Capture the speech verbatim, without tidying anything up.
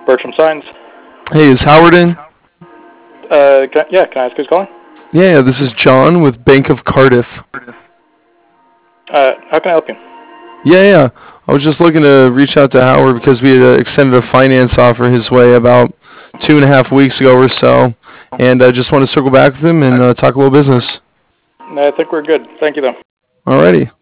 Bertram Signs. Hey, is Howard in? Uh, can I, yeah, can I ask who's calling? Yeah, yeah, this is John with Bank of Cardiff. Uh, how can I help you? Yeah, yeah. I was just looking to reach out to Howard because we had uh, extended a finance offer his way about two and a half weeks ago or so, and I just want to circle back with him and uh, talk a little business. I think we're good. Thank you, though. Alrighty.